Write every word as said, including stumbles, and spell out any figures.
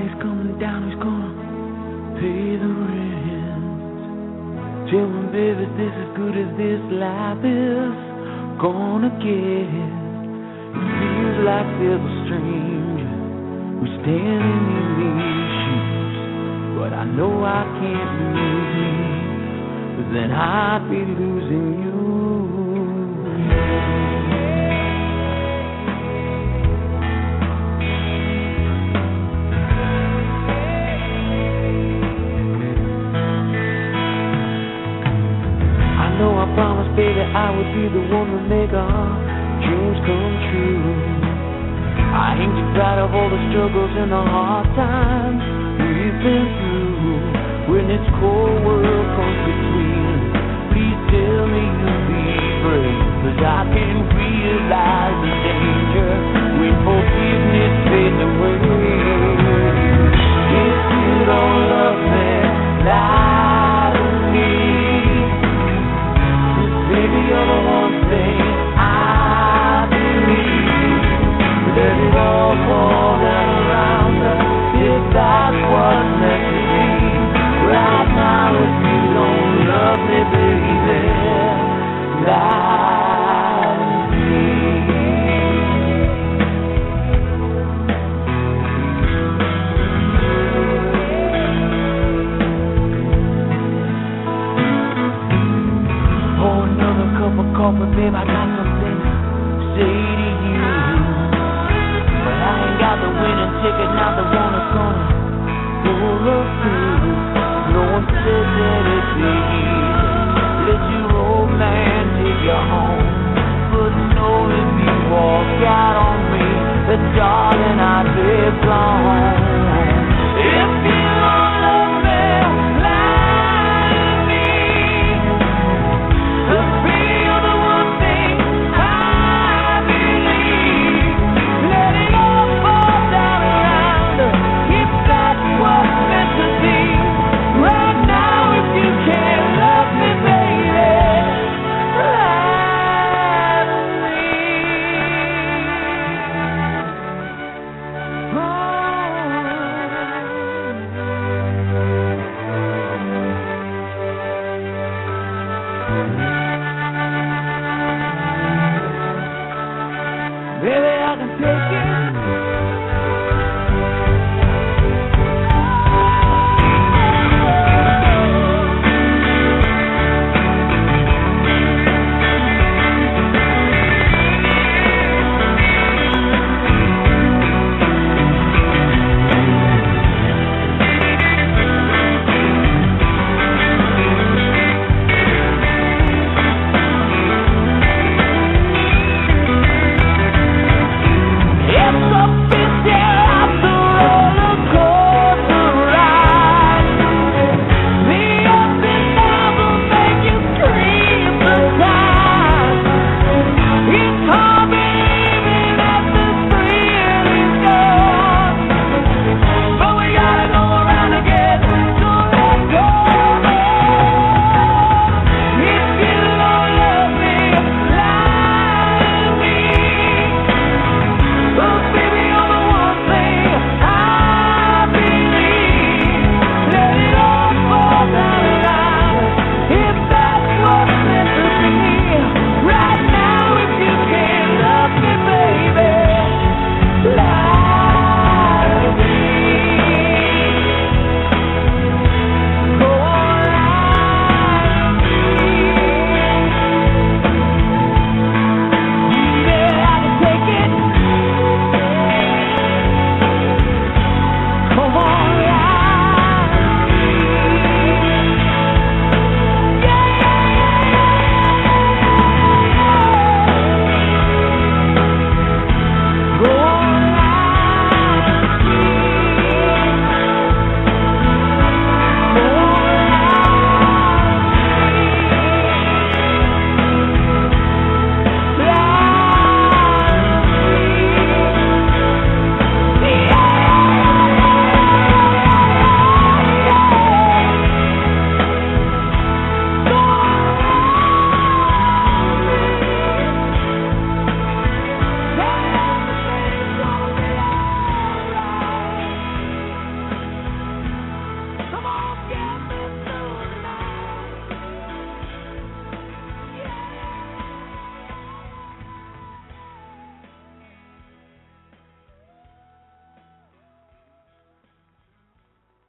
daddy's coming down, he's gonna pay the rent. Tell me, baby, is this as good as this life is gonna get? It feels like there's a stranger who's standing in these shoes, but I know I can't lose me, but then I'd be losing you. I know I promised, baby, I would be the one to make our dreams come true. I ain't too proud of all the struggles and the hard times